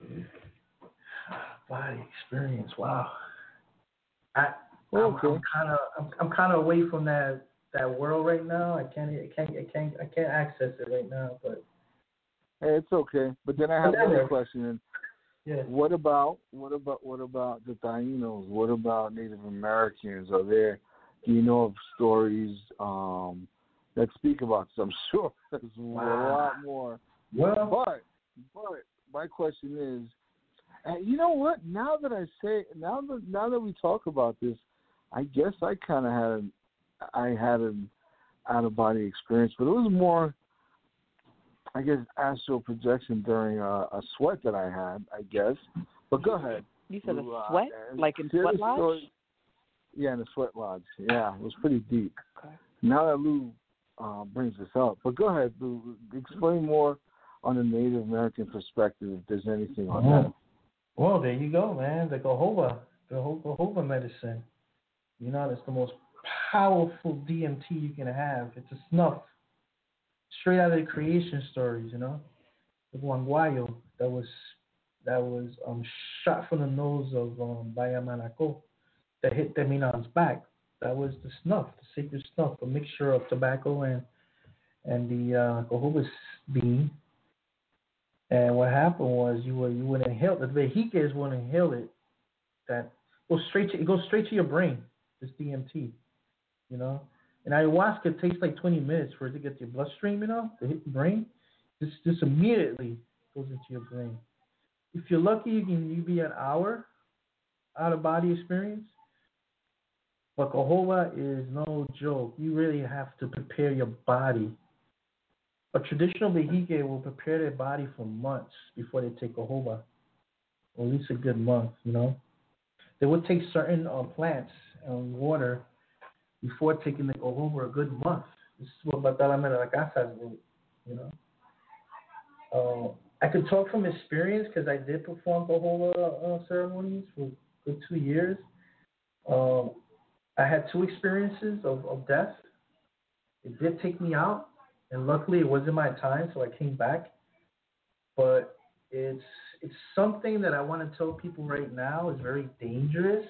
body experience. Wow. I, I'm, Okay. I'm kind of, I'm, I'm kind of away from that that world right now. I can't, I can't, I can't, I can't access it right now. But Hey, it's okay. But then I have Whatever. another question. yeah. What about what about what about the Tainos? What about Native Americans? Are there? Do you know of stories um, that speak about this? I'm sure there's Wow. a lot more. Well, But but my question is, and you know what? Now that I say, now that now that we talk about this, I guess I kind of had an I had an out of body experience, but it was more, I guess, astral projection during a, a sweat that I had, I guess. But go ahead. You said a You, uh, sweat? and Like in share Sweat the Lodge? story. Yeah, in the sweat lodge. Yeah, it was pretty deep. Okay. Now that Lou uh, brings this up, but go ahead, Lou, explain more on the Native American perspective, if there's anything on well, that. well, there you go, man. The Jehovah, the Jehovah medicine. You know, it's the most powerful D M T you can have. It's a snuff, straight out of the creation stories. You know, the Guanguayo that was that was um, shot from the nose of um, Bayamanaco. that hit Deminan's back. That was the snuff, the sacred snuff, a mixture of tobacco and and the uh, jojoba bean. And what happened was you would you would inhale the vehicles would inhale it. That goes straight to it goes straight to your brain. This D M T, you know. And ayahuasca takes like twenty minutes for it to get to your bloodstream, you know, to hit the brain. This this immediately goes into your brain. If you're lucky, you can you be an hour out of body experience. But jojoba is no joke. You really have to prepare your body. A traditional vehicle will prepare their body for months before they take jojoba, or at least a good month, you know. They would take certain uh, plants and water before taking the jojoba a good month. This is what Bartolomé de las Casas wrote, you know. Uh, I could talk from experience because I did perform jojoba uh, ceremonies for a good two years. Um, I had two experiences of, of death. It did take me out, and luckily it wasn't my time, so I came back. But it's it's something that I want to tell people right now is very dangerous.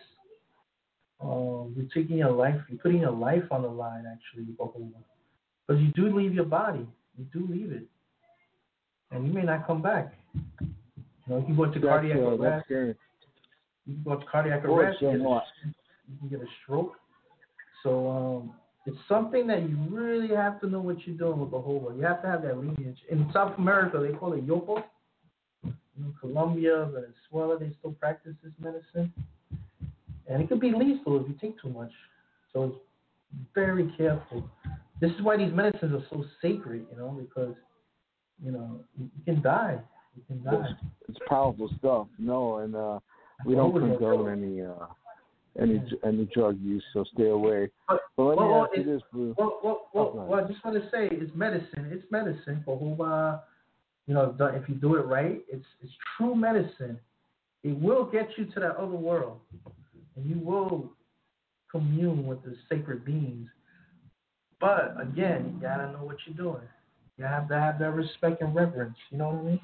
Um, you're taking your life, you're putting your life on the line, actually, because you do leave your body. You do leave it, and you may not come back. You know, if you go into cardiac uh, arrest, you can go into cardiac oh, arrest. You, a, you can get a stroke. So um, it's something that you really have to know what you're doing with jojoba. You have to have that lineage. In South America, they call it yopo. In Colombia, Venezuela, they still practice this medicine. And it could be lethal if you take too much. So it's very careful. This is why these medicines are so sacred, you know, because, you know, you, you can die. You can die. It's powerful stuff. No, and uh, we don't condone any uh, any yeah. any drug use, so stay away. But, but let well, me well, ask you this, Blue. Well, well, well, oh, well, I just want to say it's medicine. It's medicine. Jojoba, you know, if you do it right, it's it's true medicine. It will get you to that other world. And you will commune with the sacred beings. But again, you gotta know what you're doing. You have to have that respect and reverence. You know what I mean?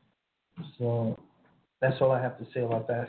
So that's all I have to say about that.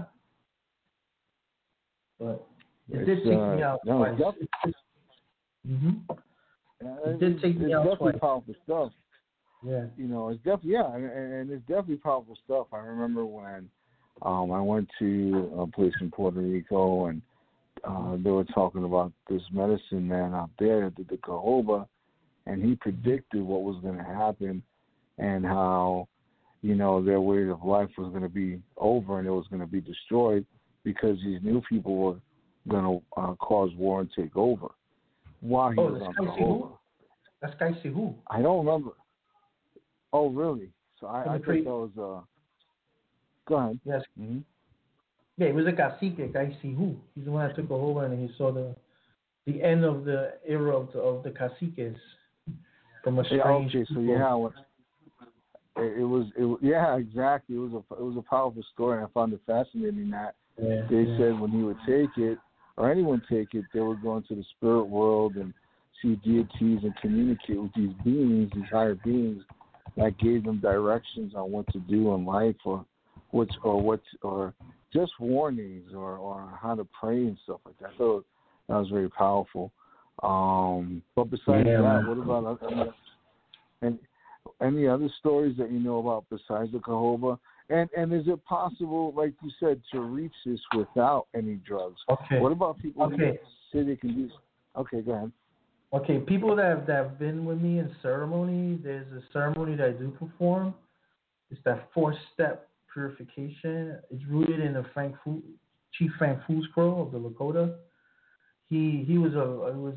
But it it's, did take uh, me out no, twice. It's mm-hmm. It did take it's me out definitely twice. Powerful stuff. Yeah. You know, it's definitely yeah, and, and it's definitely powerful stuff. I remember when. Um, I went to a place in Puerto Rico, and uh, they were talking about this medicine man out there that did the jojoba, and he predicted what was going to happen and how, you know, their way of life was going to be over and it was going to be destroyed because these new people were going to uh, cause war and take over while he oh, was on jojoba. That's Kai Sihu. I don't remember. Oh, really? So I, I thought pre- that was... Uh, Go ahead. Yes. Mm-hmm. Yeah, it was a cacique, Kai Sihu. He's the one that took over and he saw the the end of the era of the, of the caciques from a strange. Yeah, okay, so yeah, it, it was. It, yeah, exactly. It was a it was a powerful story, and I found it fascinating that yeah, they yeah. said when he would take it, or anyone take it, they would go into the spirit world and see deities and communicate with these beings, these higher beings, that gave them directions on what to do in life, or Which or what or just warnings or, or how to pray and stuff like that. So that was very powerful. Um, but besides yeah, that, man. what about any, any any other stories that you know about besides the jojoba? And and is it possible, like you said, to reach this without any drugs? Okay. What about people okay. who say they can do? Okay, go ahead. Okay, people that have, that have been with me in ceremony, there's a ceremony that I do perform. It's that four-step purification. It's rooted in the Frank Fu, Chief Frank Fuscro of the Lakota. He he was a he was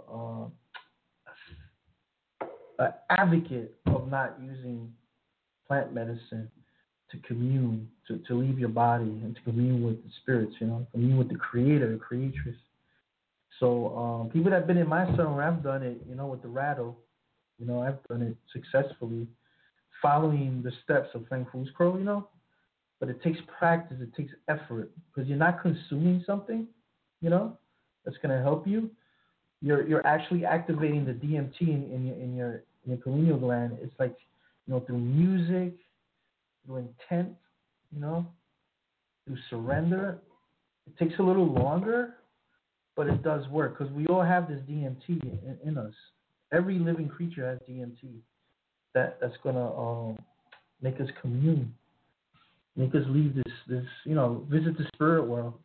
a, a, a advocate of not using plant medicine to commune, to, to leave your body and to commune with the spirits, you know, commune with the creator, the creatress. So um, people that have been in my ceremony, I've done it, you know, with the rattle. You know, I've done it successfully, following the steps of Frank Fuscro, you know. But it takes practice, it takes effort, because you're not consuming something, you know, that's going to help you. You're you're actually activating the D M T in, in your in your in your pineal gland. It's like, you know, through music, through intent, you know, through surrender. It takes a little longer, but it does work because we all have this D M T in, in us. Every living creature has D M T that that's gonna um, make us commune, make us leave this this you know visit the spirit world.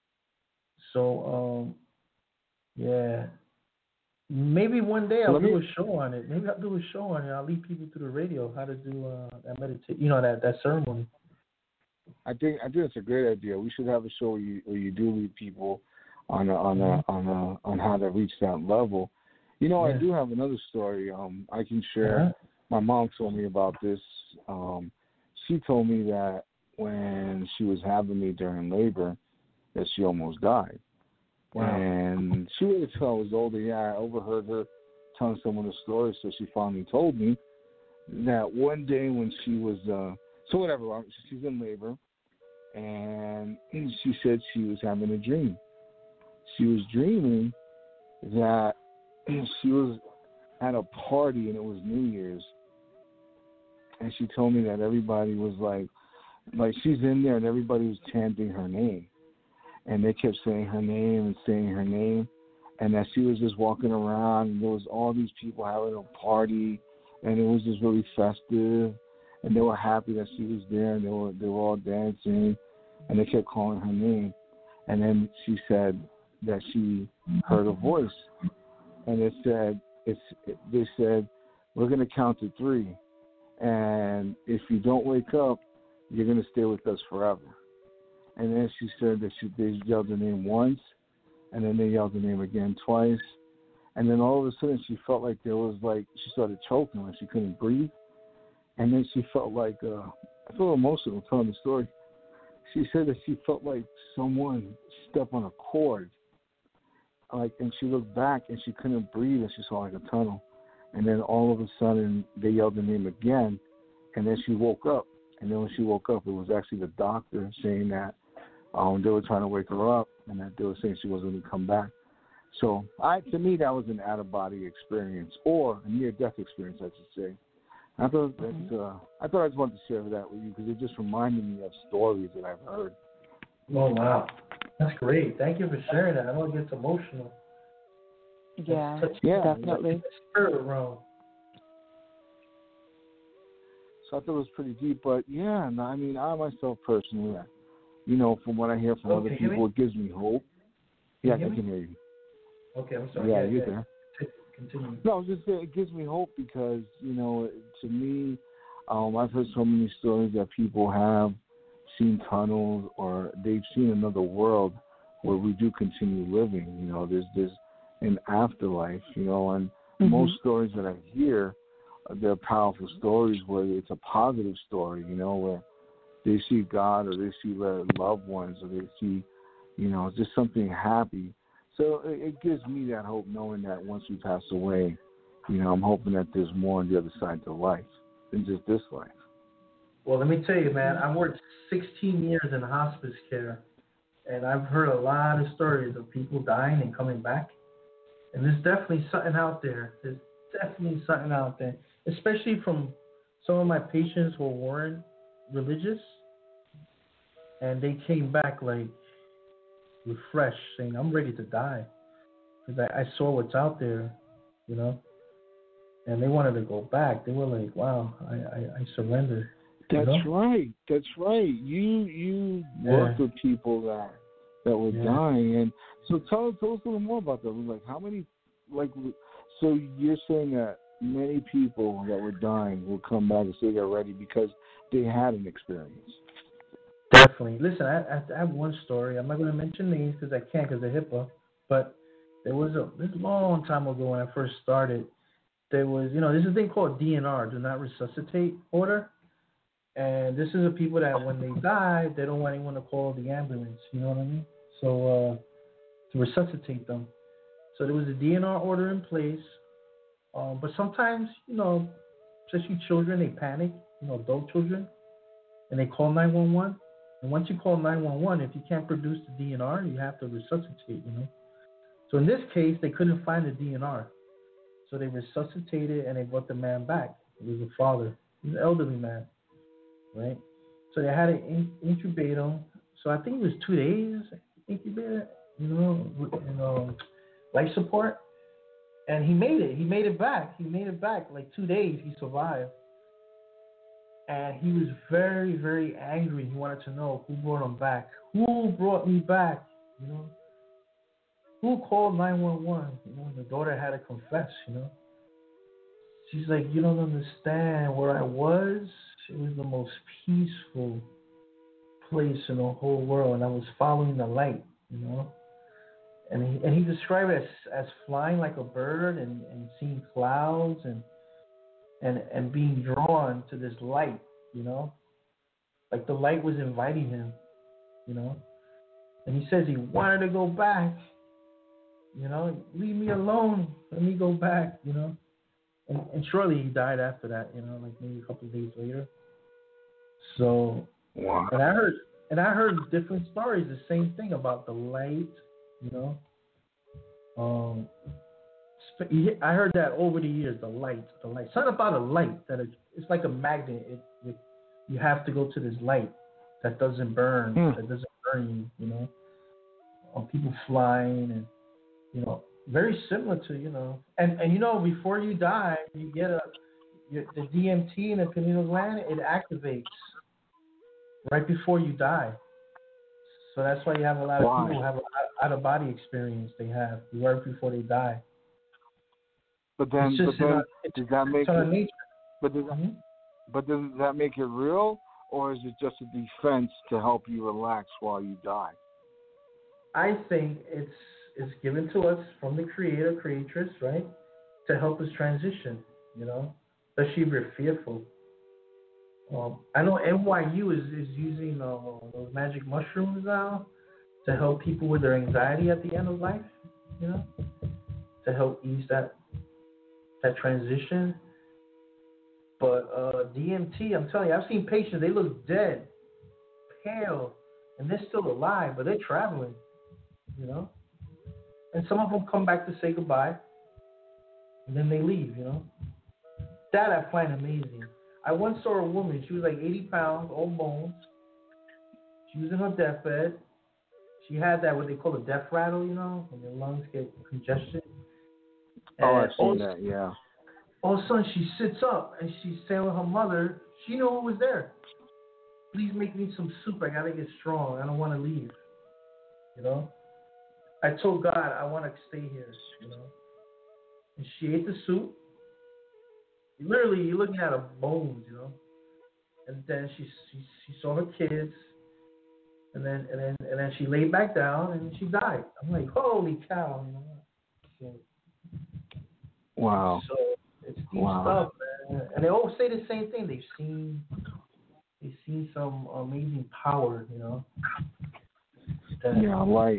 So um, yeah, maybe one day I'll Let me- do a show on it. Maybe I'll do a show on it. I'll lead people through the radio how to do uh, that meditate, you know, that, that ceremony. I think I think it's a great idea. We should have a show where you where you do lead people on a, on a, on a, on how to reach that level. You know, Yeah. I do have another story. Um, I can share. Uh-huh. My mom told me about this. Um, she told me that when she was having me during labor, that she almost died. Wow. And she waited till I was older. Yeah, I overheard her telling some of the stories, so she finally told me that one day when she was, uh, so whatever, um, she's in labor, and she said she was having a dream. She was dreaming that she was at a party and it was New Year's, and she told me that everybody was like, like she's in there and everybody was chanting her name. And they kept saying her name and saying her name, and that she was just walking around, and there was all these people having a party, and it was just really festive, and they were happy that she was there, and they were they were all dancing, and they kept calling her name, and then she said that she heard a voice, and it said it's they said we're gonna count to three, and if you don't wake up, you're gonna stay with us forever. And then she said that she, they yelled her name once, and then they yelled her name again twice. And then all of a sudden she felt like there was like, she started choking and she couldn't breathe. And then she felt like, uh, I feel emotional telling the story. She said that she felt like someone stepped on a cord. Like, and she looked back and she couldn't breathe and she saw like a tunnel. And then all of a sudden they yelled her name again, and then she woke up. And then when she woke up, it was actually the doctor saying that um, they were trying to wake her up, and that they were saying she wasn't going to come back. So, I to me, that was an out-of-body experience, or a near-death experience, I should say. I thought that uh, I thought I just wanted to share that with you because it just reminded me of stories that I've heard. Oh wow, that's great. Thank you for sharing that. I know it gets emotional. Yeah, Such- Yeah, definitely. Spirit realm. So I thought it was pretty deep, but yeah, no, I mean, I myself personally, you know, from what I hear from Oh, other can you hear people, me? it gives me hope. Yeah, Can you I hear can hear you. Okay, I'm sorry. Yeah, Yeah, you're yeah. there. Continue. No, I was just saying it gives me hope because, you know, to me, um, I've heard so many stories that people have seen tunnels or they've seen another world where we do continue living. You know, there's there's an afterlife, you know, and Mm-hmm. most stories that I hear, they're powerful stories where it's a positive story, you know, where they see God or they see their loved ones or they see, you know, just something happy. So it, it gives me that hope knowing that once we pass away, you know, I'm hoping that there's more on the other side to life than just this life. Well, let me tell you, man, I worked sixteen years in hospice care, and I've heard a lot of stories of people dying and coming back. And there's definitely something out there. There's definitely something out there, especially from some of my patients who weren't religious, and they came back like refreshed, saying, I'm ready to die because I, I saw what's out there, you know, and they wanted to go back. They were like, wow, I, I, I surrendered. That's you know? right. That's right. You you Yeah. worked with people that that were Yeah. dying, and so tell us tell us a little more about that. Like how many, like, so you're saying that many people that were dying will come back and say they're ready because they had an experience. Definitely. Listen, I, I I have one story. I'm not going to mention names because I can't because of HIPAA. But there was a this long time ago when I first started. There was, you know, there's a thing called D N R, do not resuscitate order. And this is the people that when they die, they don't want anyone to call the ambulance. You know what I mean? So uh, to resuscitate them. So there was a D N R order in place. Um, but sometimes, you know, especially children, they panic. You know, adult children, and they call nine one one. And once you call nine one one, if you can't produce the D N R, you have to resuscitate, you know. So in this case, they couldn't find the D N R. So they resuscitated and they brought the man back. It was a father. He was an elderly man, right? So they had to in- intubate him. So I think it was two days. incubator, you know, and um, life support, and he made it. He made it back. He made it back. Like two days, he survived, and he was very, very angry. He wanted to know who brought him back. Who brought me back? You know, who called nine one one? You know, the daughter had to confess. You know, she's like, you don't understand where I was. It was the most peaceful place in the whole world, and I was following the light, you know. And he and he described it as, as flying like a bird and, and seeing clouds and and and being drawn to this light, you know. Like the light was inviting him, you know. And he says he wanted to go back, you know. Leave me alone. Let me go back, you know. And, and shortly he died after that, you know, like maybe a couple of days later. So, wow. and I heard, and I heard different stories, the same thing about the light, you know. Um, I heard that over the years, the light, the light. Something about a light that it, it's like a magnet. It, it, you have to go to this light that doesn't burn, mm. that doesn't burn you, you know. Um, people flying and, you know, very similar to, you know, and, and you know, before you die, you get a, your, the D M T in the pineal gland, it activates right before you die. So that's why you have a lot of why? people who have an out of body experience they have right before they die. But then, but then a, does that make it, but does that, mm-hmm. but does that make it real, or is it just a defense to help you relax while you die? I think it's it's given to us from the creator, creatress, right, to help us transition, you know, especially if you're fearful. Um, I know N Y U is, is using uh, those magic mushrooms now to help people with their anxiety at the end of life, you know, to help ease that that transition. But uh, D M T, I'm telling you, I've seen patients, they look dead, pale, and they're still alive, but they're traveling, you know. And some of them come back to say goodbye, and then they leave, you know. That I find amazing. I once saw a woman, she was like eighty pounds, all bones. She was in her deathbed. She had that, what they call a death rattle, you know, when your lungs get congestion. And oh, I've seen that, yeah. All of a sudden, she sits up, and she's telling her mother, she knew who was there. Please make me some soup. I got to get strong. I don't want to leave, you know. I told God, I want to stay here, you know. And she ate the soup. Literally, you're looking at her bones, you know. And then she she, she saw her kids, and then and then and then she laid back down and she died. I'm like, holy cow, you know. So, wow. So it's deep wow. stuff, man. And they all say the same thing. They've seen they've seen some amazing power, you know. That, yeah, right.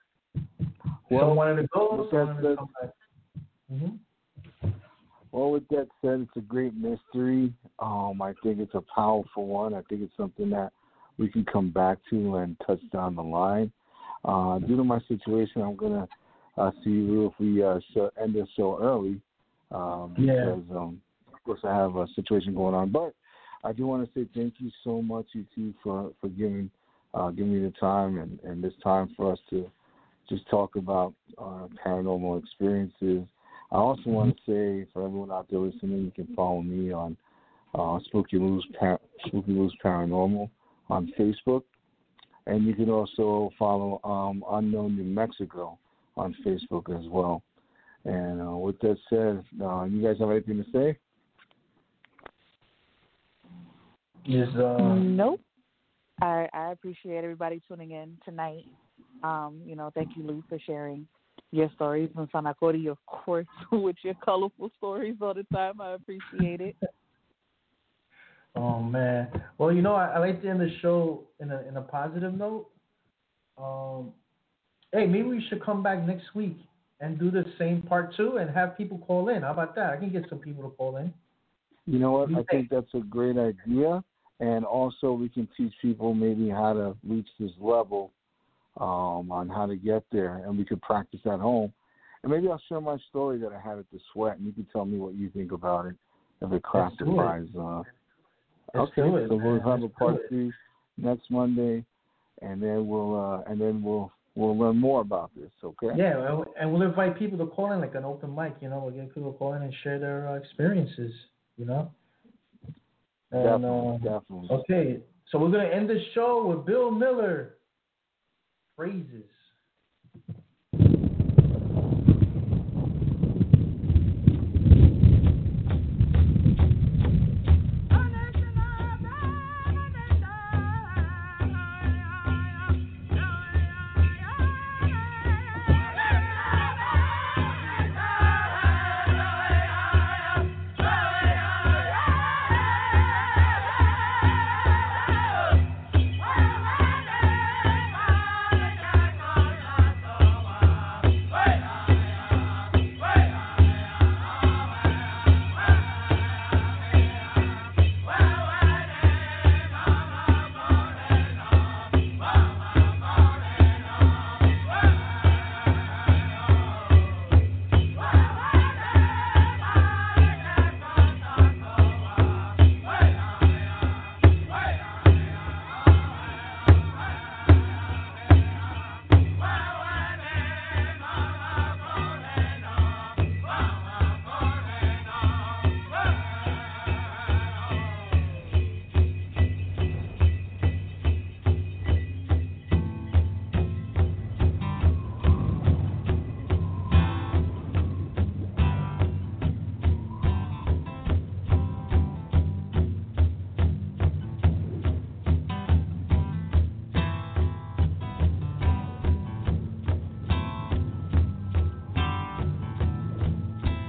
Well, some wanted to go, some wanted that, to come back. Mm-hmm. Well, with that said, it's a great mystery. Um, I think it's a powerful one. I think it's something that we can come back to and touch down the line. Uh, due to my situation, I'm going to uh, see you if we uh, show, end this show early. Um, yeah. Because, um, of course, I have a situation going on. But I do want to say thank you so much, you two, for, for giving, uh, giving me the time and, and this time for us to just talk about uh, paranormal experiences. I also mm-hmm. want to say for everyone out there listening, you can follow me on uh, Spooky Lou's Par- Spooky Lou's Paranormal on Facebook, and you can also follow um, Unknown New Mexico on Facebook as well. And uh, with that said, uh, you guys have anything to say? Yes. Uh... Nope. I, I appreciate everybody tuning in tonight. Um, you know, thank you, Lou, for sharing your stories, and Sanakori, of course, with your colorful stories all the time. I appreciate it. Oh man! Well, you know, I, I like to end the show in a in a positive note. Um, hey, maybe we should come back next week and do the same part two, and have people call in. How about that? I can get some people to call in. You know what? I think that's a great idea, and also we can teach people maybe how to reach this level. Um, on how to get there, and we could practice at home. And maybe I'll share my story that I had at the sweat, and you can tell me what you think about it, if it classifies. Uh, okay, it, so we'll have Let's a part two next Monday, and then we'll uh, and then we'll we'll learn more about this. Okay. Yeah, and- and we'll invite people to call in like an open mic. You know, we'll get people to call in and share their uh, experiences. You know. And, Definitely, uh, definitely. Okay, so we're gonna end the show with Bill Miller. Phrases.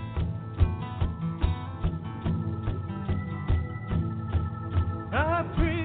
I pray